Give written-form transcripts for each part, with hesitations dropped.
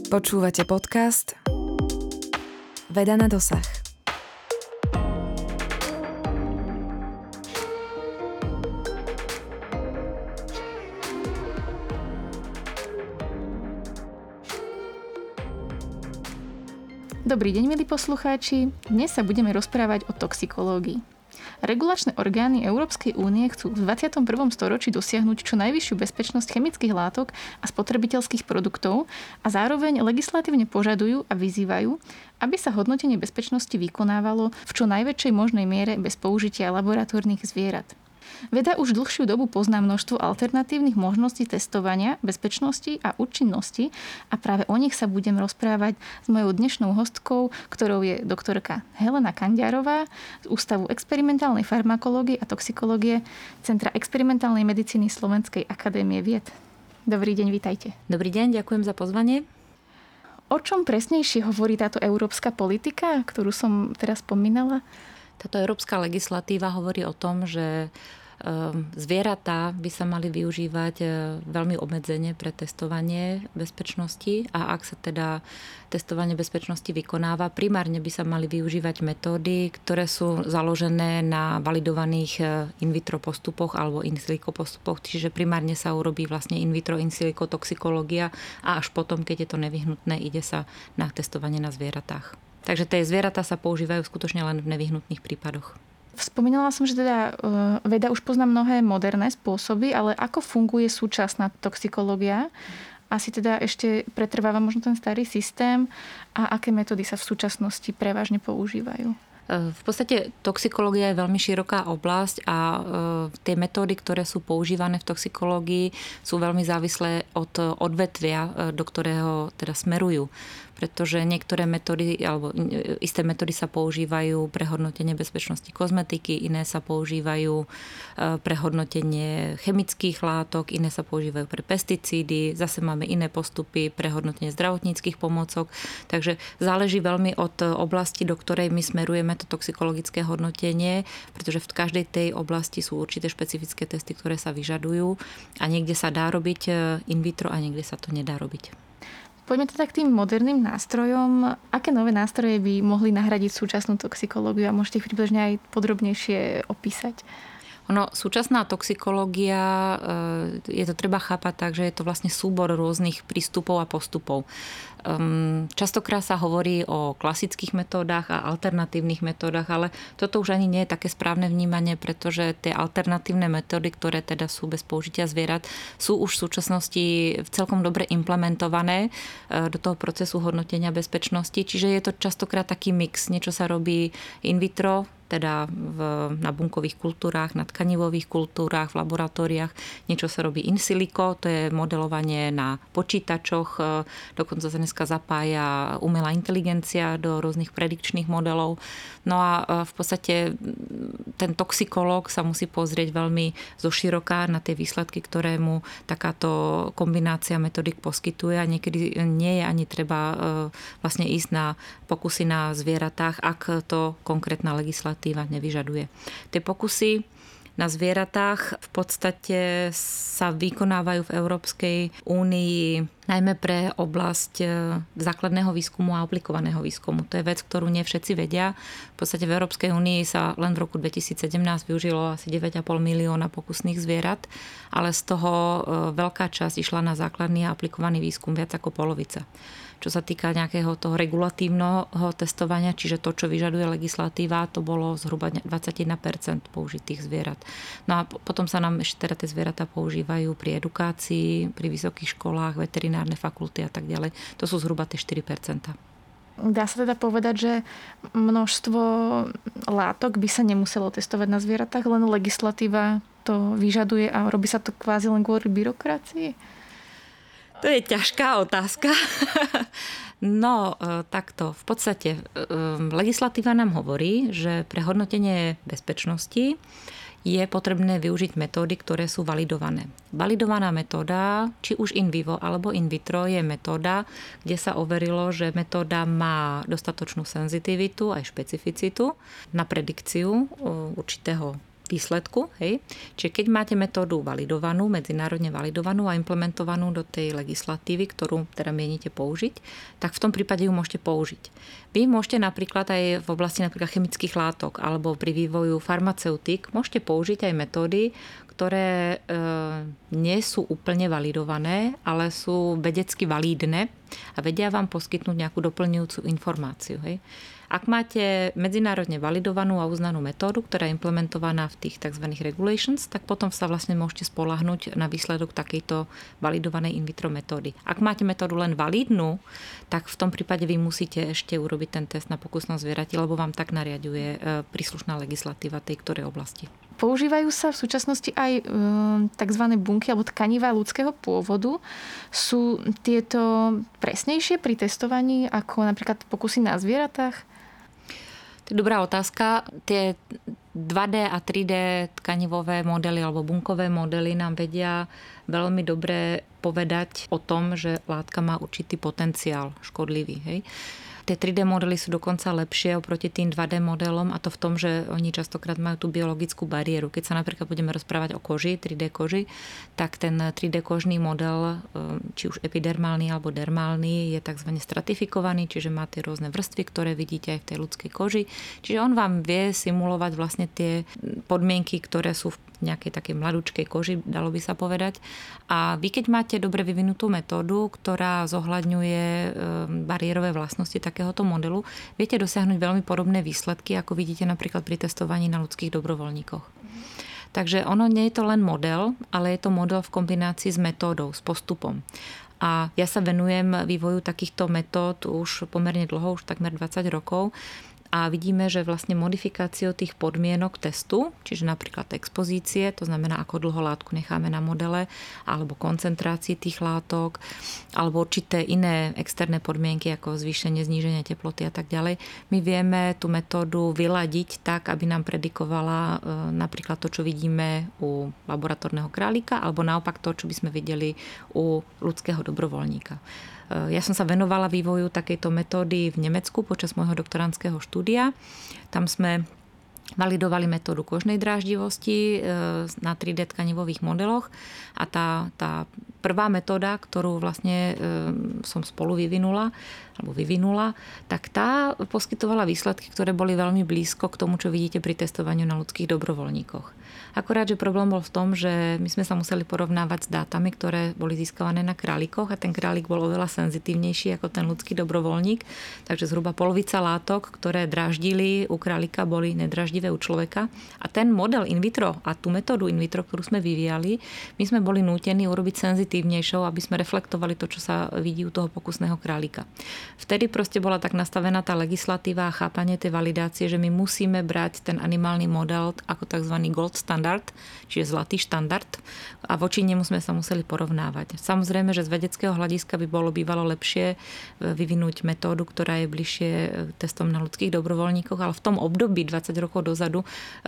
Počúvate podcast Veda na dosah. Dobrý deň, milí poslucháči. Dnes sa budeme rozprávať o toxikológii. Regulačné orgány Európskej únie chcú v 21. storočí dosiahnuť čo najvyššiu bezpečnosť chemických látok a spotrebiteľských produktov a zároveň legislatívne požadujú a vyzývajú, aby sa hodnotenie bezpečnosti vykonávalo v čo najväčšej možnej miere bez použitia laboratórnych zvierat. Veda už dlhšiu dobu pozná množstvo alternatívnych možností testovania, bezpečnosti a účinnosti a práve o nich sa budem rozprávať s mojou dnešnou hostkou, ktorou je doktorka Helena Kandiarová z Ústavu experimentálnej farmakológie a toxikológie Centra experimentálnej medicíny Slovenskej akadémie vied. Dobrý deň, vítajte. Dobrý deň, ďakujem za pozvanie. O čom presnejšie hovorí táto európska politika, ktorú som teraz spomínala? Táto európska legislatíva hovorí o tom, že zvieratá by sa mali využívať veľmi obmedzene pre testovanie bezpečnosti a ak sa teda testovanie bezpečnosti vykonáva, primárne by sa mali využívať metódy, ktoré sú založené na validovaných in vitro postupoch alebo in silico postupoch, čiže primárne sa urobí vlastne in vitro, in silico toxikológia a až potom, keď je to nevyhnutné, ide sa na testovanie na zvieratách. Takže tie zvieratá sa používajú skutočne len v nevyhnutných prípadoch. Spomínala som, že teda veda už pozná mnohé moderné spôsoby, ale ako funguje súčasná toxikológia? Asi teda ešte pretrváva možno ten starý systém a aké metódy sa v súčasnosti prevažne používajú? V podstate toxikológia je veľmi široká oblasť a tie metódy, ktoré sú používané v toxikológii, sú veľmi závislé od odvetvia, do ktorého teda smerujú. Pretože niektoré metódy, alebo isté metódy sa používajú pre hodnotenie bezpečnosti kozmetiky, iné sa používajú pre hodnotenie chemických látok, iné sa používajú pre pesticídy, zase máme iné postupy pre hodnotenie zdravotníckych pomôcok. Takže záleží veľmi od oblasti, do ktorej my smerujeme to toxikologické hodnotenie, pretože v každej tej oblasti sú určité špecifické testy, ktoré sa vyžadujú a niekde sa dá robiť in vitro a niekde sa to nedá robiť. Poďme teda k tým moderným nástrojom. Aké nové nástroje by mohli nahradiť súčasnú toxikológiu a môžete ich približne aj podrobnejšie opísať? Súčasná toxikológia, je to treba chápať tak, že je to vlastne súbor rôznych prístupov a postupov. Častokrát sa hovorí o klasických metódach a alternatívnych metódach, ale toto už ani nie je také správne vnímanie, pretože tie alternatívne metódy, ktoré teda sú bez použitia zvierat, sú už v súčasnosti celkom dobre implementované do toho procesu hodnotenia bezpečnosti. Čiže je to častokrát taký mix. Niečo sa robí in vitro, teda na bunkových kultúrách, na tkanivových kultúrách, v laboratóriách. Niečo sa robí in silico, to je modelovanie na počítačoch. Dokonca sa dneska zapája umelá inteligencia do rôznych predikčných modelov. No a v podstate ten toxikológ sa musí pozrieť veľmi zoširoka na tie výsledky, ktoré mu takáto kombinácia metodik poskytuje a niekedy nie je ani treba vlastne ísť na pokusy na zvieratách, ak to konkrétna legislatíva nevyžaduje. Tie pokusy na zvieratách v podstate sa vykonávajú v Európskej únii najmä pre oblasť základného výskumu a aplikovaného výskumu. To je vec, ktorú nie všetci vedia. V podstate v Európskej únii sa len v roku 2017 využilo asi 9,5 milióna pokusných zvierat, ale z toho veľká časť išla na základný a aplikovaný výskum, viac ako polovica. Čo sa týka nejakého toho regulatívneho testovania, čiže to, čo vyžaduje legislatíva, to bolo zhruba 21% použitých zvierat. No a potom sa nám ešte teda tie zvieratá používajú pri edukácii, pri vysokých školách, veterinárne fakulty a tak ďalej. To sú zhruba tie 4%. Dá sa teda povedať, že množstvo látok by sa nemuselo testovať na zvieratách, len legislatíva to vyžaduje a robí sa to kvázi len kvôli byrokracii? To je ťažká otázka. No, takto. V podstate legislatíva nám hovorí, že pre hodnotenie bezpečnosti je potrebné využiť metódy, ktoré sú validované. Validovaná metóda, či už in vivo alebo in vitro, je metóda, kde sa overilo, že metóda má dostatočnú senzitivitu aj špecificitu na predikciu určitého výsledku. Hej. Čiže keď máte metódu validovanú, medzinárodne validovanú a implementovanú do tej legislatívy, ktorú teda mienite použiť, tak v tom prípade ju môžete použiť. Vy môžete napríklad aj v oblasti napríklad chemických látok alebo pri vývoju farmaceutík môžete použiť aj metódy, ktoré nie sú úplne validované, ale sú vedecky valídne a vedia vám poskytnúť nejakú doplňujúcu informáciu. Hej. Ak máte medzinárodne validovanú a uznanú metódu, ktorá je implementovaná v tých tzv. Regulations, tak potom sa vlastne môžete spoľahnúť na výsledok takejto validovanej in vitro metódy. Ak máte metódu len validnú, tak v tom prípade vy musíte ešte urobiť ten test na pokusnom zvierati, lebo vám tak nariaďuje príslušná legislatíva tej ktorej oblasti. Používajú sa v súčasnosti aj tzv. Bunky alebo tkanivá ľudského pôvodu. Sú tieto presnejšie pri testovaní ako napríklad pokusy na zvieratách? To je dobrá otázka. Tie 2D a 3D tkanivové modely alebo bunkové modely nám vedia veľmi dobre povedať o tom, že látka má určitý potenciál škodlivý. Hej. Tie 3D modely sú dokonca lepšie oproti tým 2D modelom a to v tom, že oni častokrát majú tú biologickú bariéru. Keď sa napríklad budeme rozprávať o koži, 3D koži, tak ten 3D kožný model, či už epidermálny alebo dermálny, je tzv. Stratifikovaný, čiže má tie rôzne vrstvy, ktoré vidíte aj v tej ľudskej koži. Čiže on vám vie simulovať vlastne tie podmienky, ktoré sú v nejakej takej mladúčkej koži, dalo by sa povedať. A vy, keď máte dobre vyvinutú metódu, ktorá zohľadňuje bariérové vlastnosti takéhoto modelu, viete dosiahnuť veľmi podobné výsledky, ako vidíte napríklad pri testovaní na ľudských dobrovoľníkoch. Takže ono nie je to len model, ale je to model v kombinácii s metódou, s postupom. A ja sa venujem vývoju takýchto metód už pomerne dlho, už takmer 20 rokov. A vidíme, že vlastne modifikáciou tých podmienok testu, čiže napríklad expozície, to znamená, ako dlho látku necháme na modele, alebo koncentrácii tých látok, alebo určité iné externé podmienky, ako zvýšenie, zníženie teploty a tak ďalej, my vieme tú metódu vyladiť tak, aby nám predikovala napríklad to, čo vidíme u laboratórneho králika, alebo naopak to, čo by sme videli u ľudského dobrovoľníka. Ja som sa venovala vývoju takejto metódy v Nemecku počas môjho doktorandského štúdia. Tam sme validovali metódu kožnej dráždivosti na 3D tkanivových modeloch a tá prvá metóda, ktorú vlastne som spolu vyvinula, tak tá poskytovala výsledky, ktoré boli veľmi blízko k tomu, čo vidíte pri testovaniu na ľudských dobrovoľníkoch. Akorát, že problém bol v tom, že my sme sa museli porovnávať s dátami, ktoré boli získavané na králikoch a ten králik bol oveľa senzitívnejší ako ten ľudský dobrovoľník, takže zhruba polovica látok, ktoré dráždili u králika, boli nedraždivé u človeka. A ten model in vitro a tú metódu in vitro, ktorú sme vyvíjali, my sme boli nútení urobiť senzitívnejšou, aby sme reflektovali to, čo sa vidí u toho pokusného králika. Vtedy proste bola tak nastavená tá legislatíva a chápanie tej validácie, že my musíme brať ten animálny model ako tzv. Gold standard, čiže zlatý štandard a voči nemu sme sa museli porovnávať. Samozrejme, že z vedeckého hľadiska by bolo bývalo lepšie vyvinúť metódu, ktorá je bližšie testom na ľudských dobrovoľníkoch, ale v tom období 20 rokov dozadu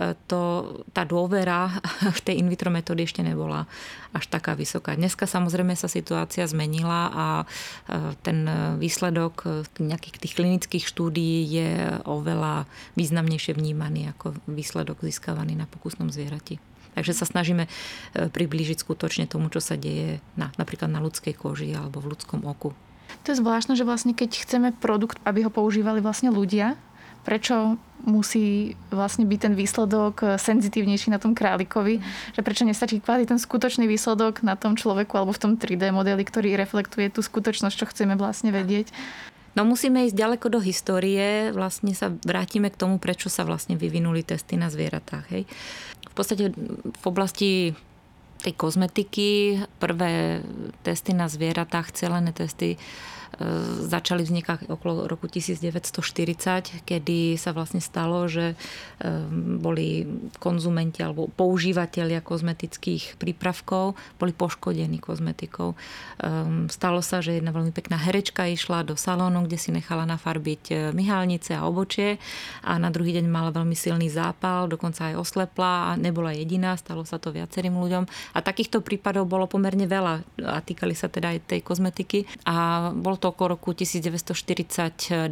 tá dôvera v tej in vitro metódy ešte nebola až taká vysoká. Dneska samozrejme sa situácia zmenila a ten výsledok nejakých tých klinických štúdií je oveľa významnejšie vnímaný ako výsledok získavaný na pokusnom zvierati. Takže sa snažíme priblížiť skutočne tomu, čo sa deje napríklad na ľudskej koži alebo v ľudskom oku. To je zvláštne, že vlastne keď chceme produkt, aby ho používali vlastne ľudia, prečo musí vlastne byť ten výsledok senzitívnejší na tom králikovi, že prečo nestačí kvázi ten skutočný výsledok na tom človeku alebo v tom 3D modeli, ktorý reflektuje tú skutočnosť, čo chceme vlastne vedieť. No musíme ísť ďaleko do histórie, vlastne sa vrátime k tomu, prečo sa vlastne vyvinuli testy na zvieratách. Hej. V podstate v oblasti tej kozmetiky prvé testy na zvieratách, celené testy začali vznikať okolo roku 1940, kedy sa vlastne stalo, že boli konzumenti alebo používatelia kozmetických prípravkov boli poškodení kozmetikou. Stalo sa, že jedna veľmi pekná herečka išla do salónu, kde si nechala nafarbiť myhalnice a obočie a na druhý deň mala veľmi silný zápal, dokonca aj oslepla a nebola jediná, stalo sa to viacerým ľuďom A takýchto prípadov bolo pomerne veľa a týkali sa teda aj tej kozmetiky. A bolo to okolo roku 1942-43,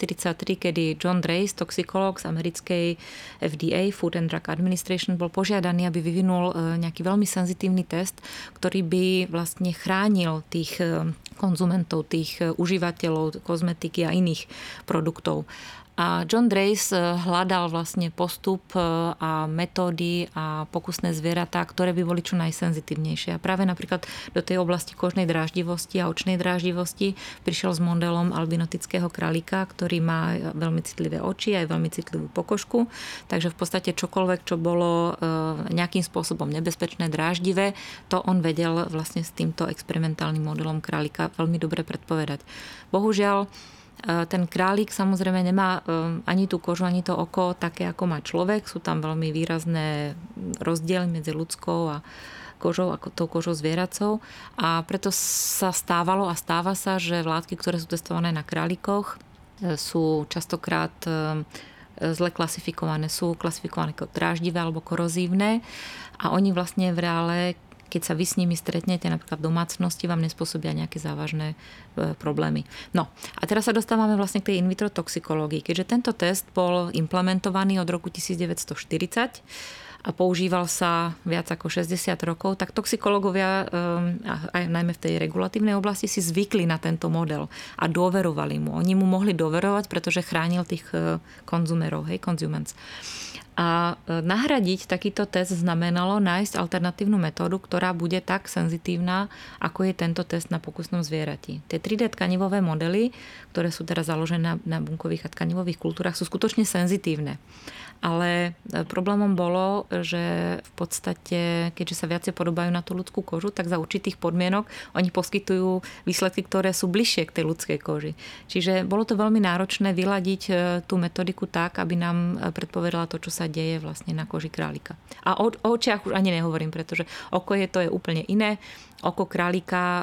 kedy John Drake, toxikológ z americkej FDA, Food and Drug Administration, bol požiadaný, aby vyvinul nejaký veľmi senzitívny test, ktorý by vlastne chránil tých konzumentov, tých užívateľov kozmetiky a iných produktov. A John Drake hľadal vlastne postup a metódy a pokusné zvieratá, ktoré by boli čo najsenzitívnejšie. A práve napríklad do tej oblasti kožnej dráždivosti a očnej dráždivosti prišiel s modelom albinotického králika, ktorý má veľmi citlivé oči aj veľmi citlivú pokožku. Takže v podstate čokoľvek, čo bolo nejakým spôsobom nebezpečné, dráždivé, to on vedel vlastne s týmto experimentálnym modelom králika veľmi dobre predpovedať. Bohužiaľ, ten králik samozrejme nemá ani tú kožu, ani to oko také, ako má človek. Sú tam veľmi výrazné rozdiely medzi ľudskou a kožou, ako tou kožou zvieracou. A preto sa stávalo a stáva sa, že látky, ktoré sú testované na králikoch, sú častokrát zle klasifikované. Sú klasifikované ako dráždivé alebo korozívne a oni vlastne v reále, keď sa vy s nimi stretnete, napríklad v domácnosti, vám nespôsobia nejaké závažné problémy. No a teraz sa dostávame vlastne k tej in vitro toxikológii. Keďže tento test bol implementovaný od roku 1940 a používal sa viac ako 60 rokov, tak toxikológovia, aj najmä v tej regulatívnej oblasti, si zvykli na tento model a dôverovali mu. Oni mu mohli dôverovať, pretože chránil tých konzumerov, consumers. A nahradiť takýto test znamenalo nájsť alternatívnu metódu, ktorá bude tak senzitívna, ako je tento test na pokusnom zvierati. Tie 3D tkanivové modely, ktoré sú teraz založené na bunkových a tkanivových kultúrach, sú skutočne senzitívne. Ale problémom bolo, že v podstate, keďže sa viacej podobajú na tú ľudskú kožu, tak za určitých podmienok oni poskytujú výsledky, ktoré sú bližšie k tej ľudskej koži. Čiže bolo to veľmi náročné vyladiť tú metodiku tak, aby nám predpovedala to, čo sa deje vlastne na koži králika. A o očiach už ani nehovorím, pretože oko je úplne iné. Oko králika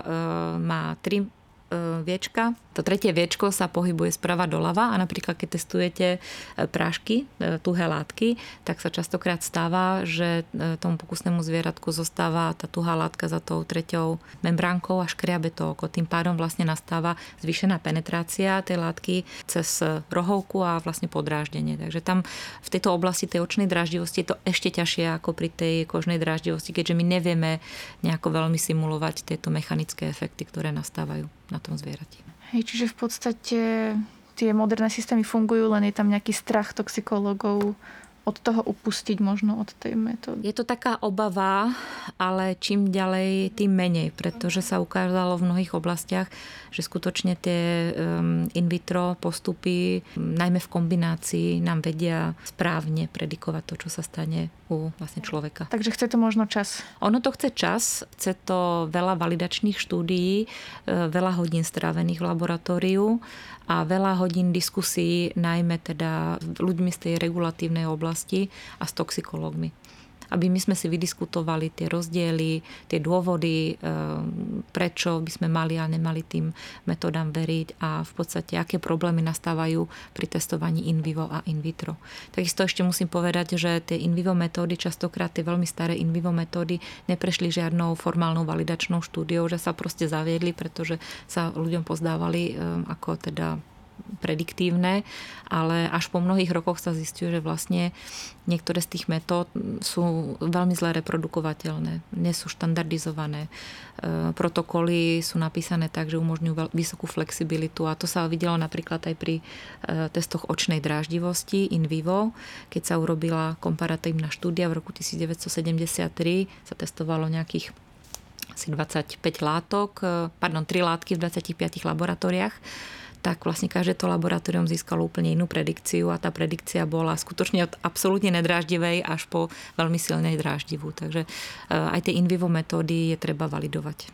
má 3 viečka. To tretie viečko sa pohybuje sprava doľava a napríklad keď testujete prášky, tuhé látky, tak sa častokrát stáva, že tomu pokusnému zvieratku zostáva tá tuhá látka za tou treťou membránkou a škriabe to oko. Tým pádom vlastne nastáva zvýšená penetrácia tej látky cez rohovku a vlastne podráždenie. Takže tam v tejto oblasti tej očnej dráždivosti je to ešte ťažšie ako pri tej kožnej dráždivosti, keďže my nevieme nejako veľmi simulovať tieto mechanické efekty, ktoré nastávajú na tom zvierati. Hej, čiže v podstate tie moderné systémy fungujú, len je tam nejaký strach toxikológov od toho upustiť možno od tej metódy. Je to taká obava, ale čím ďalej, tým menej, pretože sa ukázalo v mnohých oblastiach, že skutočne tie in vitro postupy, najmä v kombinácii, nám vedia správne predikovať to, čo sa stane u vlastne človeka. Takže chce to možno čas. Ono to chce čas, chce to veľa validačných štúdií, veľa hodín strávených v laboratóriu a veľa hodín diskusí, najmä teda ľuďmi z tej regulatívnej oblasti a s toxikológmi. Aby my sme si vydiskutovali tie rozdiely, tie dôvody, prečo by sme mali a nemali tým metódam veriť a v podstate aké problémy nastávajú pri testovaní in vivo a in vitro. Takisto ešte musím povedať, že tie in vivo metódy, častokrát tie veľmi staré in vivo metódy neprešli žiadnou formálnou validačnou štúdiou, že sa proste zaviedli, pretože sa ľuďom pozdávali ako teda prediktívne, ale až po mnohých rokoch sa zistuje, že vlastne niektoré z tých metód sú veľmi zle reprodukovateľné, nie sú štandardizované. Protokoly sú napísané tak, že umožňujú vysokú flexibilitu a to sa videlo napríklad aj pri testoch očnej dráždivosti in vivo, keď sa urobila komparatívna štúdia v roku 1973, sa testovalo nejakých asi 25 látok, 3 látky v 25 laboratóriách, tak vlastne každé to laboratórium získalo úplne inú predikciu a tá predikcia bola skutočne od absolútne nedráždivej až po veľmi silnej dráždivú. Takže aj tie in vivo metódy je treba validovať.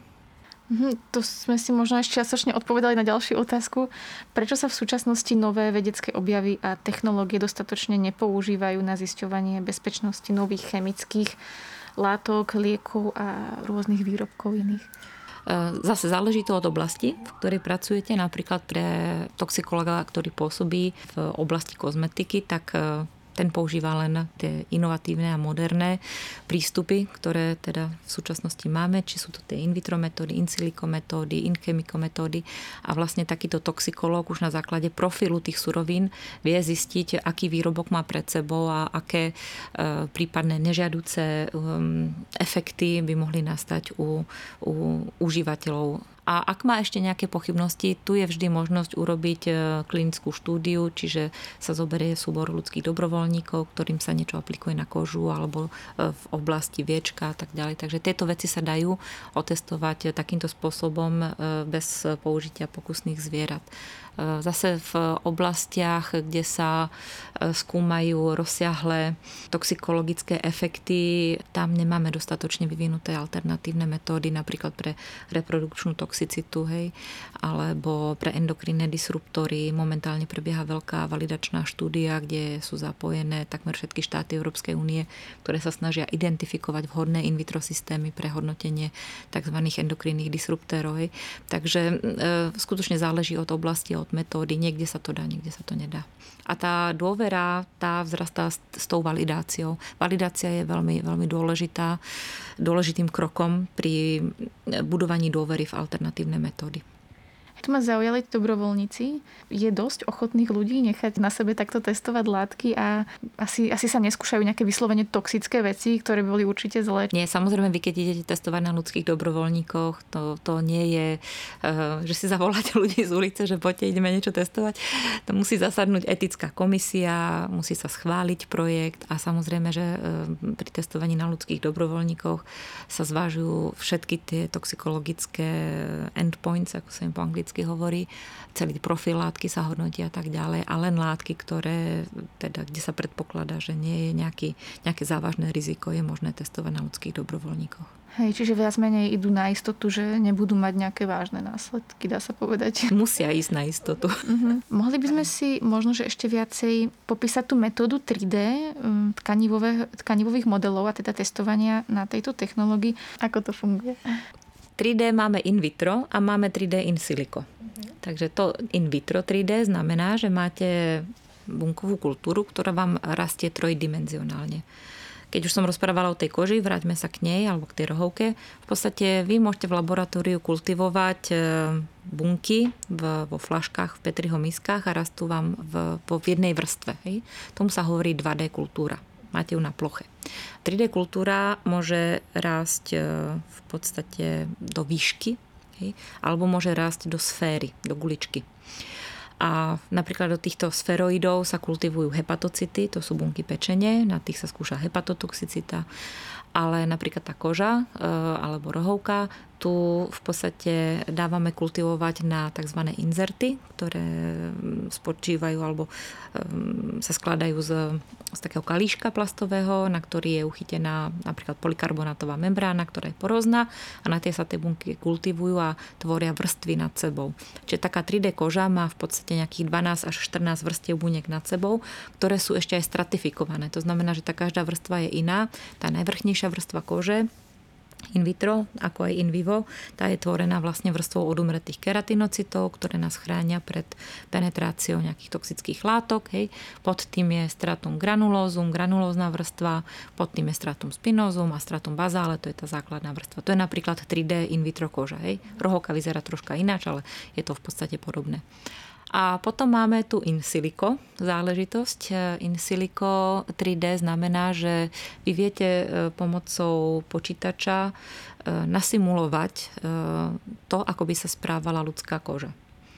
To sme si možno ešte čiastočne odpovedali na ďalšiu otázku. Prečo sa v súčasnosti nové vedecké objavy a technológie dostatočne nepoužívajú na zisťovanie bezpečnosti nových chemických látok, liekov a rôznych výrobkov iných? Zase záleží to od oblasti, v ktorej pracujete. Napríklad pre toxikologa, ktorý pôsobí v oblasti kozmetiky, tak ten používa len tie inovatívne a moderné prístupy, ktoré teda v súčasnosti máme, či sú to tie in vitro metódy, in silico metódy, in chemico metódy a vlastne takýto toxikológ už na základe profilu tých surovín vie zistiť, aký výrobok má pred sebou a aké prípadné nežiaduce efekty by mohli nastať u užívateľov. A ak má ešte nejaké pochybnosti, tu je vždy možnosť urobiť klinickú štúdiu, čiže sa zoberie súbor ľudských dobrovoľníkov, ktorým sa niečo aplikuje na kožu alebo v oblasti viečka a tak ďalej. Takže tieto veci sa dajú otestovať takýmto spôsobom bez použitia pokusných zvierat. Zase v oblastiach, kde sa skúmajú rozsiahle toxikologické efekty, tam nemáme dostatočne vyvinuté alternatívne metódy, napríklad pre reprodukčnú toxicitu, hej, alebo pre endokrinné disruptory. Momentálne prebieha veľká validačná štúdia, kde sú zapojené takmer všetky štáty Európskej únie, ktoré sa snažia identifikovať vhodné in vitro systémy pre hodnotenie tzv. Endokrinných disruptorov. Hej. Takže skutočne záleží od oblasti, od metódy. Niekde sa to dá, niekde sa to nedá. A tá dôvera, tá vzrastá s tou validáciou. Validácia je veľmi, veľmi dôležitým krokom pri budovaní dôvery v alternatívne metódy. Tu ma zaujali dobrovoľníci. Je dosť ochotných ľudí nechať na sebe takto testovať látky a asi sa neskúšajú nejaké vyslovene toxické veci, ktoré by boli určite zlé. Nie, samozrejme, vy keď idete testovať na ľudských dobrovoľníkoch, to nie je, že si zavoláte ľudí z ulice, že poďte, ideme niečo testovať. To musí zasadnúť etická komisia, musí sa schváliť projekt a samozrejme, že pri testovaní na ľudských dobrovoľníkoch sa zvážujú všetky tie toxikologické endpoints, ako sa im po anglicky hovorí, celý profil látky sa hodnotí a tak ďalej, a len látky, kde sa predpokladá, že nie je nejaké závažné riziko, je možné testovať na ľudských dobrovoľníkoch. Hej, čiže viac menej idú na istotu, že nebudú mať nejaké vážne následky, dá sa povedať. Musia ísť na istotu. Mohli by sme si možno, že ešte viacej popísať tú metódu 3D tkanivových modelov a teda testovania na tejto technológii. Ako to funguje? 3D máme in vitro a máme 3D in silico. Takže to in vitro 3D znamená, že máte bunkovú kultúru, ktorá vám rastie trojdimenzionálne. Keď už som rozprávala o tej koži, vráťme sa k nej alebo k tej rohovke. V podstate vy môžete v laboratóriu kultivovať bunky vo fľaškách, v Petriho miskách a rastú vám v jednej vrstve. Hej. Tomu sa hovorí 2D kultúra. Máte ju na ploche. 3D kultúra môže rásť v podstate do výšky, hej, alebo môže rásť do sféry, do guličky. A napríklad do týchto sferoidov sa kultivujú hepatocity, to sú bunky pečene, na tých sa skúša hepatotoxicita, ale napríklad tá koža alebo rohovka, tu v podstate dávame kultivovať na tzv. Inzerty, ktoré spočívajú alebo sa skladajú z takého kalíška plastového, na ktorý je uchytená napríklad polykarbonátová membrána, ktorá je porozná a na tie sa tie bunky kultivujú a tvoria vrstvy nad sebou. Čiže taká 3D koža má v podstate nejakých 12 až 14 vrstiev buniek nad sebou, ktoré sú ešte aj stratifikované. To znamená, že tá každá vrstva je iná. Tá najvrchnejšia vrstva kože in vitro, ako aj in vivo, tá je tvorená vlastne vrstvou odumretých keratinocitov, ktoré nás chránia pred penetráciou nejakých toxických látok. Hej. Pod tým je stratum granulózum, granulózna vrstva, pod tým je stratum spinosum a stratum bazále, to je tá základná vrstva. To je napríklad 3D in vitro koža. Hej. Rohovka vyzerá troška ináč, ale je to v podstate podobné. A potom máme tu in silico záležitosť. In silico 3D znamená, že vy viete pomocou počítača nasimulovať to, ako by sa správala ľudská koža.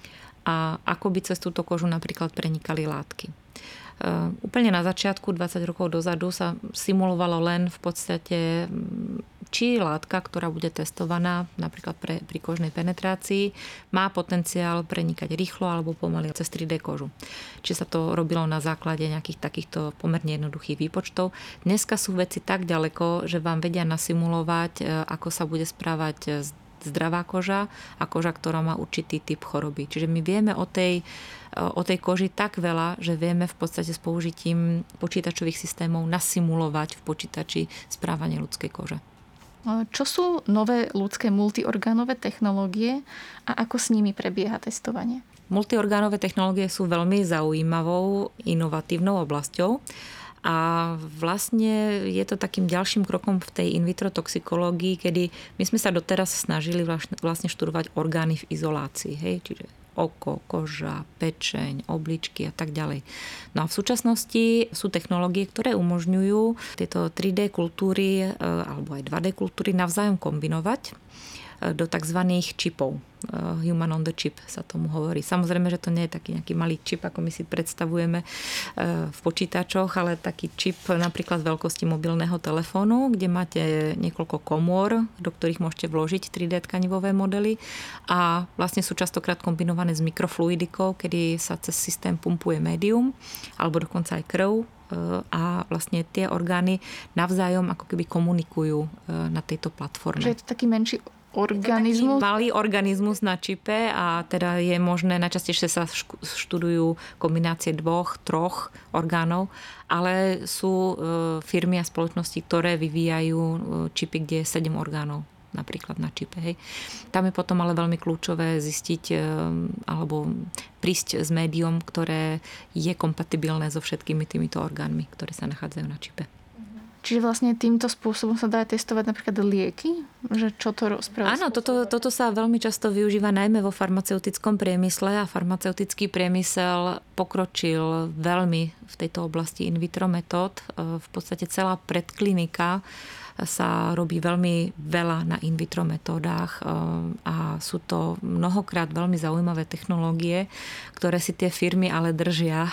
A ako by cez túto kožu napríklad prenikali látky. Úplne na začiatku, 20 rokov dozadu, sa simulovalo len v podstate, či látka, ktorá bude testovaná napríklad pri kožnej penetrácii, má potenciál prenikať rýchlo alebo pomaly cez 3D kožu. Či sa to robilo na základe nejakých takýchto pomerne jednoduchých výpočtov. Dneska sú veci tak ďaleko, že vám vedia nasimulovať, ako sa bude správať zdravá koža a koža, ktorá má určitý typ choroby. Čiže my vieme o tej koži tak veľa, že vieme v podstate s použitím počítačových systémov nasimulovať v počítači správanie ľudskej kože. Čo sú nové ľudské multiorgánové technológie a ako s nimi prebieha testovanie? Multiorgánové technológie sú veľmi zaujímavou, inovatívnou oblasťou. A vlastne je to takým ďalším krokom v tej in vitro toxikológii, kedy my sme sa doteraz snažili vlastne študovať orgány v izolácii, hej, čiže oko, koža, pečeň, obličky a tak ďalej. No a v súčasnosti sú technológie, ktoré umožňujú tieto 3D kultúry alebo aj 2D kultúry navzájom kombinovať do tzv. Čipov. Human on the chip sa tomu hovorí. Samozrejme, že to nie je taký nejaký malý čip, ako my si predstavujeme v počítačoch, ale taký čip napríklad veľkosti mobilného telefónu, kde máte niekoľko komôr, do ktorých môžete vložiť 3D tkanivové modely a vlastne sú častokrát kombinované s mikrofluidikou, kedy sa cez systém pumpuje médium alebo dokonca aj krv a vlastne tie orgány navzájom ako keby komunikujú na tejto platforme. Že je to taký menší organizmus? Malý organizmus na čipe a teda je možné, najčastejšie sa študujú kombinácie 2-3 orgánov, ale sú firmy a spoločnosti, ktoré vyvíjajú čipy, kde je 7 orgánov napríklad na čipe. Hej. Tam je potom ale veľmi kľúčové zistiť alebo prísť s médium, ktoré je kompatibilné so všetkými týmito orgánmi, ktoré sa nachádzajú na čipe. Čiže vlastne týmto spôsobom sa dá testovať napríklad lieky? Že čo to rozpráva? Áno, toto sa veľmi často využíva najmä vo farmaceutickom priemysle a farmaceutický priemysel pokročil veľmi v tejto oblasti in vitro metód. V podstate celá predklinika sa robí veľmi veľa na in vitro metódach a sú to mnohokrát veľmi zaujímavé technológie, ktoré si tie firmy ale držia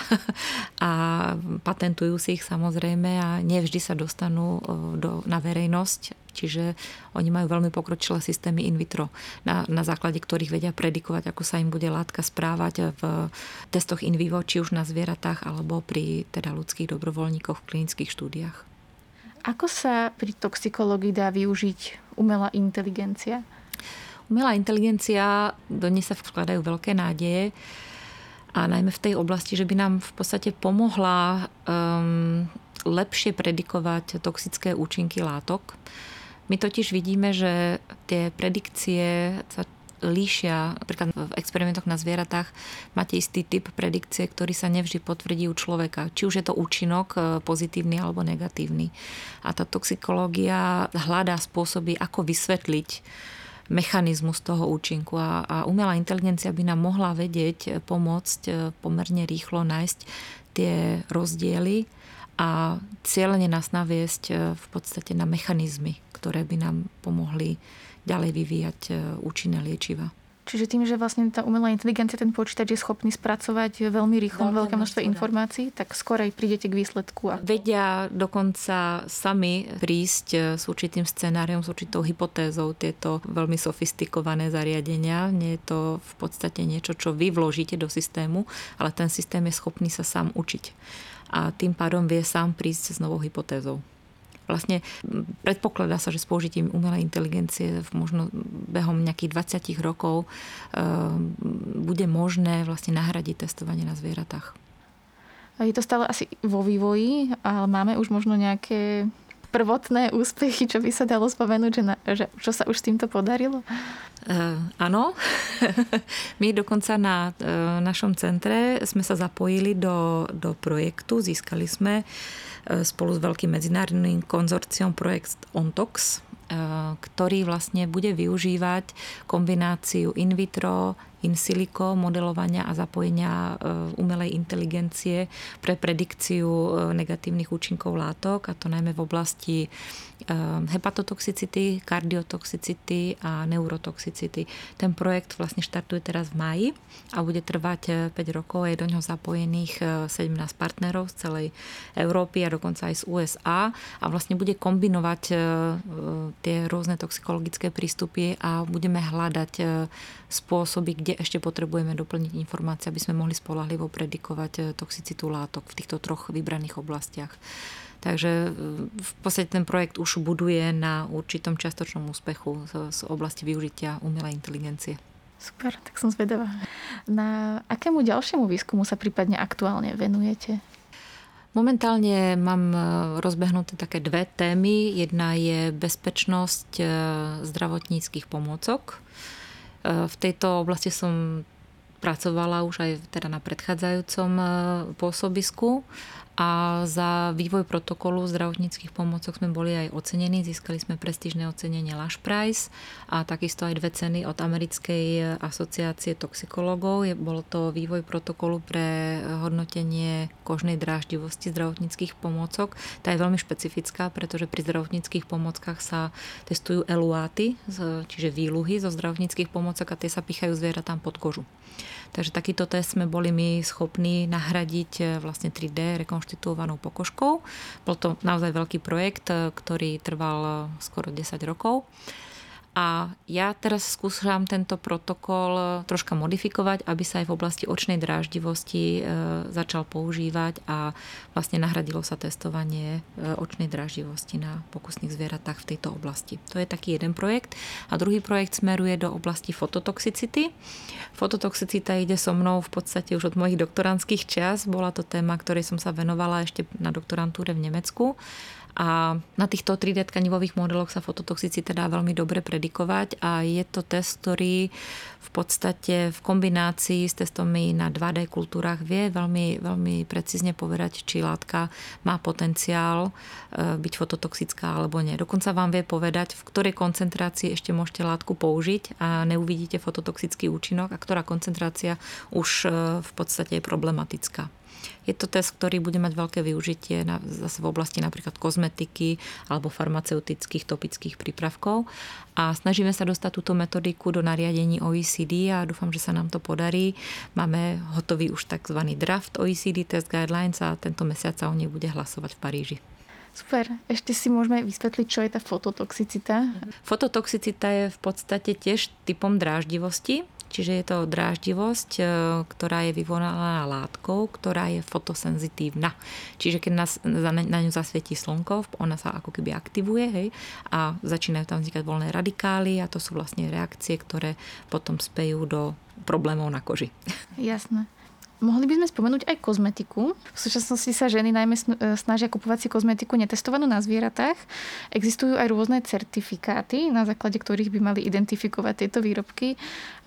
a patentujú si ich samozrejme a nevždy sa dostanú na verejnosť. Čiže oni majú veľmi pokročilé systémy in vitro, na základe ktorých vedia predikovať, ako sa im bude látka správať v testoch in vivo, či už na zvieratách alebo pri teda ľudských dobrovoľníkoch v klinických štúdiách. Ako sa pri toxikológii dá využiť umelá inteligencia? Umelá inteligencia, do nej sa vkladajú veľké nádeje a najmä v tej oblasti, že by nám v podstate pomohla lepšie predikovať toxické účinky látok. My totiž vidíme, že tie predikcie sa líšia. Napríklad v experimentoch na zvieratách máte istý typ predikcie, ktorý sa nevždy potvrdí u človeka. Či už je to účinok pozitívny alebo negatívny. A tá toxikológia hľadá spôsoby, ako vysvetliť mechanizmus toho účinku. A umelá inteligencia by nám mohla vedieť, pomôcť pomerne rýchlo nájsť tie rozdiely a cieľene nás naviesť v podstate na mechanizmy, ktoré by nám pomohli ďalej vyvíjať účinné liečiva. Čiže tým, že vlastne tá umelá inteligencia, ten počítač je schopný spracovať veľmi rýchlo veľké množstvo informácií, tak skorej prídete k výsledku. Vedia dokonca sami prísť s určitým scenáriom, s určitou hypotézou tieto veľmi sofistikované zariadenia. Nie je to v podstate niečo, čo vy vložíte do systému, ale ten systém je schopný sa sám učiť. A tým pádom vie sám prísť s novou hypotézou. Vlastne predpokladá sa, že s použitím umelej inteligencie možno behom nejakých 20 rokov bude možné vlastne nahradiť testovanie na zvieratách. Je to stále asi vo vývoji, ale máme už možno nejaké prvotné úspechy, čo by sa dalo spomenúť, že čo sa už s týmto podarilo? Áno. My dokonca na našom centre sme sa zapojili do projektu. Získali sme spolu s veľkým medzinárodným konzorciom projekt OnTox, ktorý vlastne bude využívať kombináciu in vitro, in silico modelovania a zapojenia umelej inteligencie pre predikciu negatívnych účinkov látok, a to najmä v oblasti hepatotoxicity, kardiotoxicity a neurotoxicity. Ten projekt vlastne štartuje teraz v máji a bude trvať 5 rokov. Je do ňoho zapojených 17 partnerov z celej Európy a dokonca aj z USA a vlastne bude kombinovať tie rôzne toxikologické prístupy a budeme hľadať spôsoby, kde ešte potrebujeme doplniť informácie, aby sme mohli spoľahlivo predikovať toxicitu látok v týchto 3 vybraných oblastiach. Takže v podstate ten projekt už buduje na určitom čiastočnom úspechu z oblasti využitia umelej inteligencie. Super, tak som zvedavá. Na akému ďalšiemu výskumu sa prípadne aktuálne venujete? Momentálne mám rozbehnuté také 2 témy. Jedna je bezpečnosť zdravotníckych pomôcok. V tejto oblasti som pracovala už aj teda na predchádzajúcom pôsobisku A za vývoj protokolu zdravotníckych pomôcok sme boli aj ocenení. Získali sme prestížne ocenenie Lush Prize a takisto aj 2 ceny od Americkej asociácie toxikológov. Bolo to vývoj protokolu pre hodnotenie kožnej dráždivosti zdravotníckych pomôcok. Tá je veľmi špecifická, pretože pri zdravotníckych pomôckach sa testujú eluáty, čiže výluhy zo zdravotníckych pomôcok a tie sa pichajú zvieratám pod kožu. Takže takýto test sme boli my schopní nahradiť vlastne 3D rekonštituovanou pokožkou. Bol to naozaj veľký projekt, ktorý trval skoro 10 rokov. A ja teraz skúšam tento protokol troška modifikovať, aby sa aj v oblasti očnej dráždivosti začal používať a vlastne nahradilo sa testovanie očnej dráždivosti na pokusných zvieratách v tejto oblasti. To je taký jeden projekt. A druhý projekt smeruje do oblasti fototoxicity. Fototoxicita ide so mnou v podstate už od mojich doktorandských čias. Bola to téma, ktorej som sa venovala ešte na doktorantúre v Nemecku. A na týchto 3D tkanivových modeloch sa fototoxicita dá veľmi dobre predikovať a je to test, ktorý v podstate v kombinácii s testami na 2D kultúrach vie veľmi, veľmi precízne povedať, či látka má potenciál byť fototoxická alebo nie. Dokonca vám vie povedať, v ktorej koncentrácii ešte môžete látku použiť a neuvidíte fototoxický účinok a ktorá koncentrácia už v podstate je problematická. Je to test, ktorý bude mať veľké využitie zase v oblasti napríklad kozmetiky alebo farmaceutických topických prípravkov. A snažíme sa dostať túto metodiku do nariadení OECD a dúfam, že sa nám to podarí. Máme hotový už tzv. Draft OECD Test Guidelines a tento mesiac sa o nej bude hlasovať v Paríži. Super. Ešte si môžeme vysvetliť, čo je tá fototoxicita? Fototoxicita je v podstate tiež typom dráždivosti. Čiže je to dráždivosť, ktorá je vyvolaná látkou, ktorá je fotosenzitívna. Čiže keď na ňu zasvietí slnko, ona sa ako keby aktivuje, hej, a začínajú tam vznikať voľné radikály a to sú vlastne reakcie, ktoré potom spejú do problémov na koži. Jasné. Mohli by sme spomenúť aj kozmetiku. V súčasnosti sa ženy najmä snažia kupovať si kozmetiku netestovanú na zvieratách. Existujú aj rôzne certifikáty, na základe ktorých by mali identifikovať tieto výrobky.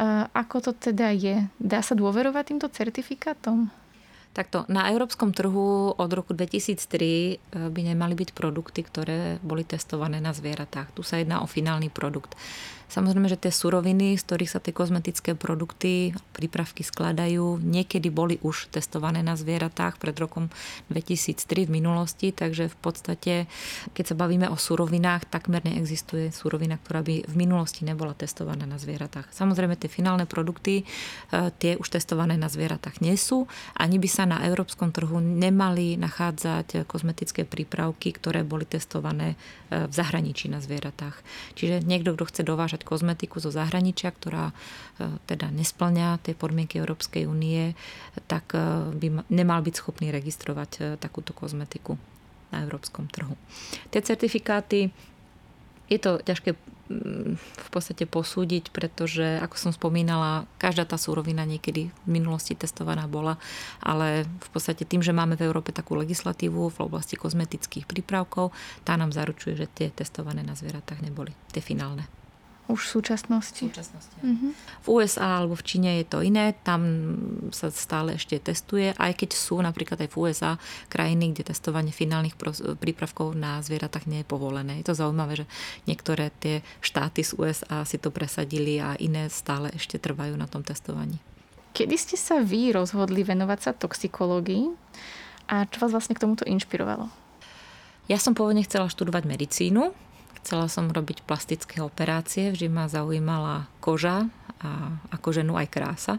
Ako to teda je? Dá sa dôverovať týmto certifikátom? Takto, na európskom trhu od roku 2003 by nemali byť produkty, ktoré boli testované na zvieratách. Tu sa jedná o finálny produkt. Samozrejme, že tie suroviny, z ktorých sa tie kozmetické produkty, prípravky skladajú, niekedy boli už testované na zvieratách pred rokom 2003 v minulosti, takže v podstate, keď sa bavíme o surovinách, takmer neexistuje surovina, ktorá by v minulosti nebola testovaná na zvieratách. Samozrejme, tie finálne produkty, tie už testované na zvieratách nie sú, ani by sa na európskom trhu nemali nachádzať kozmetické prípravky, ktoré boli testované v zahraničí na zvieratách. Čiže niekto, kto chce dovážať kozmetiku zo zahraničia, ktorá teda nespĺňa tie podmienky Európskej únie, tak by nemal byť schopný registrovať takúto kozmetiku na európskom trhu. Tie certifikáty je to ťažké v podstate posúdiť, pretože, ako som spomínala, každá tá surovina niekedy v minulosti testovaná bola, ale v podstate tým, že máme v Európe takú legislatívu v oblasti kozmetických prípravkov, tá nám zaručuje, že tie testované na zvieratách neboli, tie finálne. Už v súčasnosti. V USA alebo v Číne je to iné, tam sa stále ešte testuje, aj keď sú napríklad aj v USA krajiny, kde testovanie finálnych prípravkov na zvieratách nie je povolené. Je to zaujímavé, že niektoré tie štáty z USA si to presadili a iné stále ešte trvajú na tom testovaní. Kedy ste sa vy rozhodli venovať sa toxikológii a čo vás vlastne k tomuto inšpirovalo? Ja som pôvodne chcela študovať medicínu. Chcela som robiť plastické operácie, vždy ma zaujímala koža a ako ženu aj krása.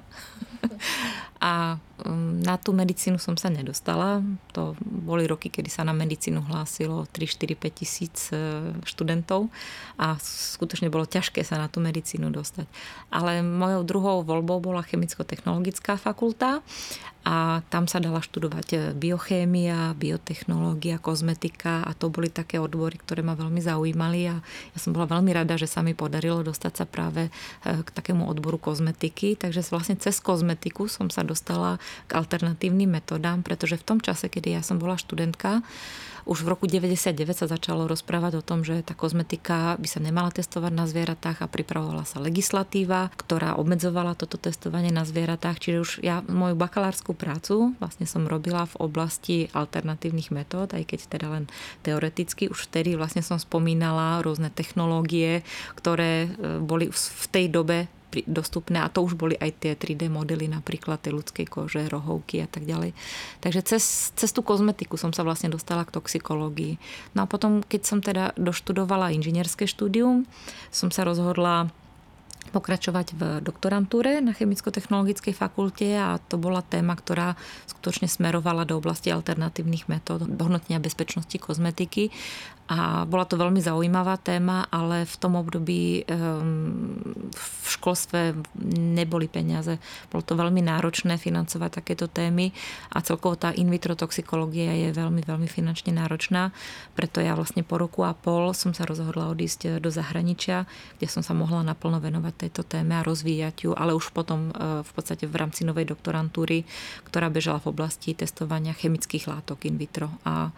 A na tú medicínu som sa nedostala. To boli roky, kedy sa na medicínu hlásilo 3, 4, 5 tisíc študentov a skutočne bolo ťažké sa na tú medicínu dostať. Ale mojou druhou voľbou bola chemicko-technologická fakulta a tam sa dala študovať biochémia, biotechnológia, kozmetika a to boli také odbory, ktoré ma veľmi zaujímali a ja som bola veľmi rada, že sa mi podarilo dostať sa práve k takému odboru kozmetiky, takže vlastne cez kozmetiku som sa dostala k alternatívnym metodám, pretože v tom čase, kedy ja som bola študentka, Už v roku 99 sa začalo rozprávať o tom, že tá kozmetika by sa nemala testovať na zvieratách a pripravovala sa legislatíva, ktorá obmedzovala toto testovanie na zvieratách. Čiže už ja moju bakalárskú prácu vlastne som robila v oblasti alternatívnych metód, aj keď teda len teoreticky. Už vtedy vlastne som spomínala rôzne technológie, ktoré boli v tej dobe dostupné a to už boli aj tie 3D modely, napríklad tej ľudskej kože, rohovky a tak ďalej. Takže cez tú kozmetiku som sa vlastne dostala k toxikológii. No a potom, keď som teda doštudovala inžinierské štúdium, som sa rozhodla pokračovať v doktorantúre na Chemicko-technologickej fakulte a to bola téma, ktorá skutočne smerovala do oblasti alternatívnych metód hodnotenia bezpečnosti kozmetiky. A bola to veľmi zaujímavá téma, ale v tom období v školstve neboli peniaze. Bolo to veľmi náročné financovať takéto témy a celkovo tá in vitro toxikológia je veľmi, veľmi finančne náročná. Preto ja vlastne po roku a pol som sa rozhodla odísť do zahraničia, kde som sa mohla naplno venovať tejto téme a rozvíjať ju, ale už potom v podstate v rámci novej doktorantúry, ktorá bežala v oblasti testovania chemických látok in vitro. A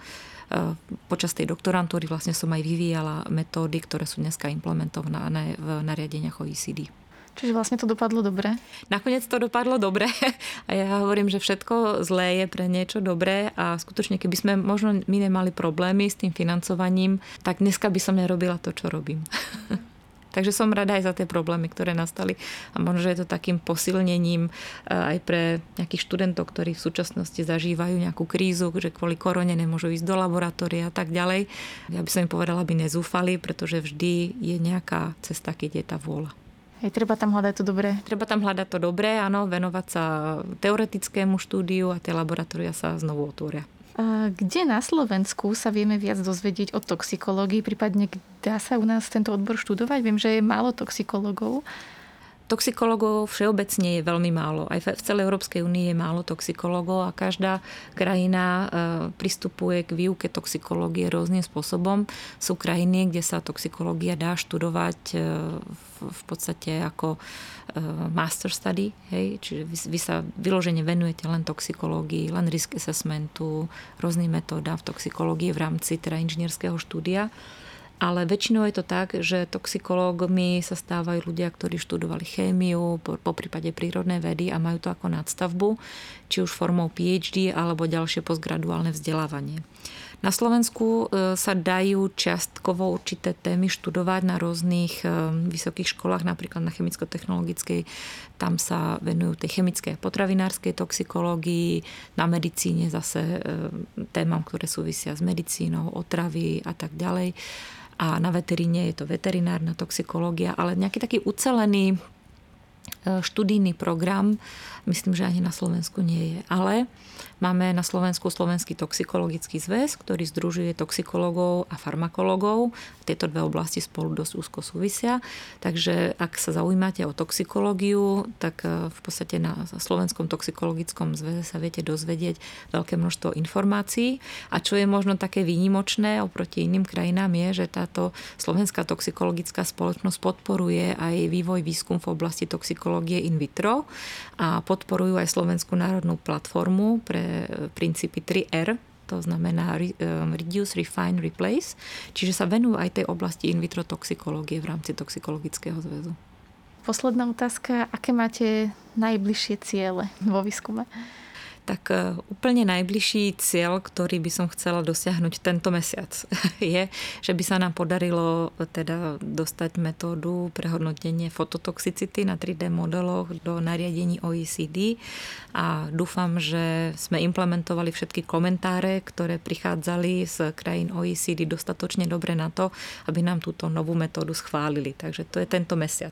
počas tej doktorantúry vlastne som aj vyvíjala metódy, ktoré sú dneska implementované v nariadeniach OECD. Čiže vlastne to dopadlo dobre? Nakoniec to dopadlo dobre a ja hovorím, že všetko zlé je pre niečo dobré a skutočne, keby sme možno my nemali problémy s tým financovaním, tak dneska by som nerobila to, čo robím. Takže som rada aj za tie problémy, ktoré nastali a možno, že je to takým posilnením aj pre nejakých študentov, ktorí v súčasnosti zažívajú nejakú krízu, že kvôli korone nemôžu ísť do laboratória a tak ďalej. Ja by som im povedala, aby nezúfali, pretože vždy je nejaká cesta, keď je tá vôľa. Treba tam hľadať to dobré. Treba tam hľadať to dobré, áno, venovať sa teoretickému štúdiu a tie laboratória sa znovu otvoria. Kde na Slovensku sa vieme viac dozvedieť o toxikológii, prípadne dá sa u nás tento odbor študovať? Viem, že je málo toxikológov. Toxikológov všeobecne je veľmi málo. Aj v celej Európskej únii je málo toxikológov a každá krajina pristupuje k výuke toxikológie rôznym spôsobom. Sú krajiny, kde sa toxikológia dá študovať v podstate ako master study, hej? Čiže vy sa vyložene venujete len toxikológii, len risk assessmentu, rôznym metódám v toxikológii v rámci teda inžinierského štúdia. Ale väčšinou je to tak, že toxikológmi sa stávajú ľudia, ktorí študovali chémiu, po prípade prírodné vedy a majú to ako nadstavbu, či už formou PhD alebo ďalšie postgraduálne vzdelávanie. Na Slovensku sa dajú čiastkovo určité témy študovať na rôznych vysokých školách, napríklad na chemicko-technologickej. Tam sa venujú tej chemickej a potravinárskej toxikológii, na medicíne zase témam, ktoré súvisia s medicínou, otravy a tak ďalej. A na veteríne je to veterinárna toxikológia, ale nejaký taký ucelený študijný program, myslím, že ani na Slovensku nie je. Ale máme na Slovensku Slovenský toxikologický zväz, ktorý združuje toxikológov a farmakológov. Tieto dve oblasti spolu dosť úzko súvisia. Takže ak sa zaujímate o toxikológiu, tak v podstate na Slovenskom toxikologickom zväze sa viete dozvedieť veľké množstvo informácií. A čo je možno také výnimočné oproti iným krajinám je, že táto Slovenská toxikologická spoločnosť podporuje aj vývoj výskum v oblasti toxikológie in vitro a podporujú aj Slovenskú národnú platformu pre princípy 3R, to znamená Reduce, Refine, Replace, čiže sa venujú aj tej oblasti in vitro toxikológie v rámci Toxikologického zväzu. Posledná otázka, aké máte najbližšie ciele vo výskume? Tak úplne najbližší cieľ, ktorý by som chcela dosiahnuť tento mesiac, je, že by sa nám podarilo teda dostať metódu pre hodnotenie fototoxicity na 3D modeloch do nariadení OECD a dúfam, že sme implementovali všetky komentáre, ktoré prichádzali z krajín OECD dostatočne dobre na to, aby nám túto novú metódu schválili. Takže to je tento mesiac.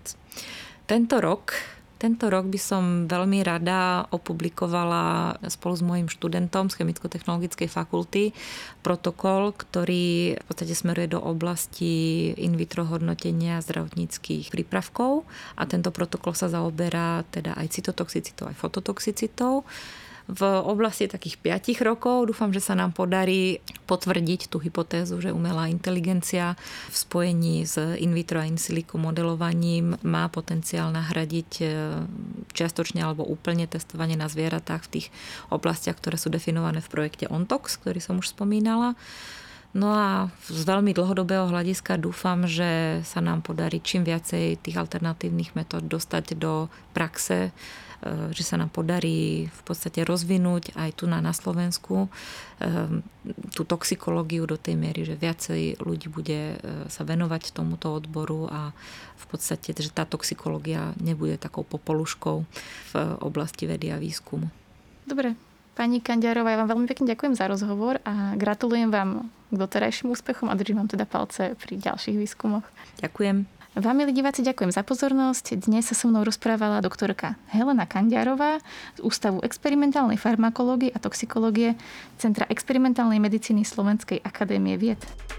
Tento rok by som veľmi rada opublikovala spolu s mojím študentom z Chemicko-technologickej fakulty protokol, ktorý v podstate smeruje do oblasti in vitro hodnotenia zdravotníckych prípravkov a tento protokol sa zaoberá teda aj cytotoxicitou, aj fototoxicitou. V oblasti takých 5 rokov dúfam, že sa nám podarí potvrdiť tú hypotézu, že umelá inteligencia v spojení s in vitro a in silico modelovaním má potenciál nahradiť čiastočne alebo úplne testovanie na zvieratách v tých oblastiach, ktoré sú definované v projekte OnTox, ktorý som už spomínala. No a z veľmi dlhodobého hľadiska dúfam, že sa nám podarí čím viacej tých alternatívnych metód dostať do praxe, že sa nám podarí v podstate rozvinúť aj tu na Slovensku tú toxikológiu do tej miery, že viacej ľudí bude sa venovať tomuto odboru a v podstate, že tá toxikológia nebude takou popoluškou v oblasti vedy a výskumu. Dobre. Pani Kandiárová, ja vám veľmi pekne ďakujem za rozhovor a gratulujem vám k doterajším úspechom a držím vám teda palce pri ďalších výskumoch. Ďakujem. Vám, milí diváci, ďakujem za pozornosť. Dnes sa so mnou rozprávala doktorka Helena Kandiárová z Ústavu experimentálnej farmakológie a toxikológie Centra experimentálnej medicíny Slovenskej akadémie vied.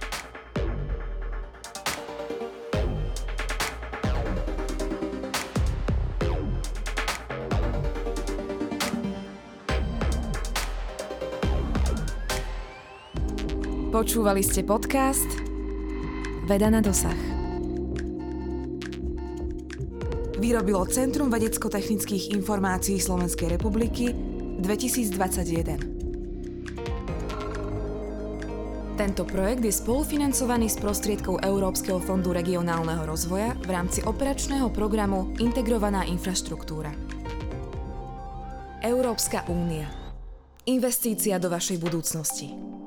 Počúvali ste podcast Veda na dosah. Vyrobilo Centrum vedecko-technických informácií Slovenskej republiky 2021. Tento projekt je spolufinancovaný z prostriedkov Európskeho fondu regionálneho rozvoja v rámci operačného programu Integrovaná infraštruktúra. Európska únia. Investícia do vašej budúcnosti.